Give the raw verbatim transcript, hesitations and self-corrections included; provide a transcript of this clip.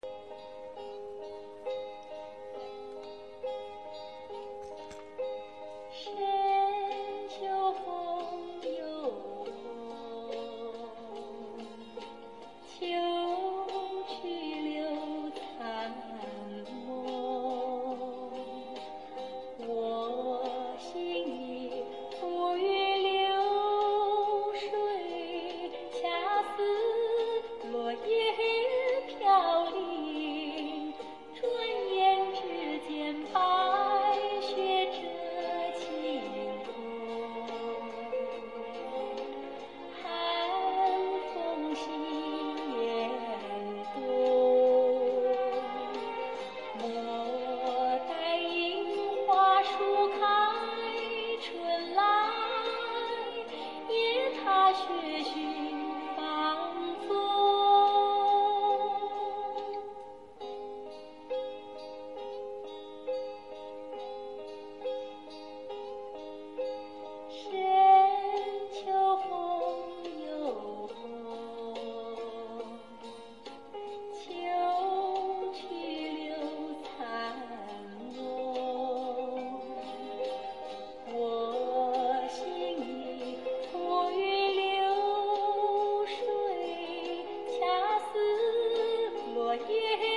深秋风又秋去留残梦，我心里浮云流水，恰似落叶飘零，转眼之间白雪遮晴空，寒风袭严冬，莫待樱花树开春来，夜踏雪寻芳踪。深秋风又秋去留残梦，我心里浮云流水，恰似落叶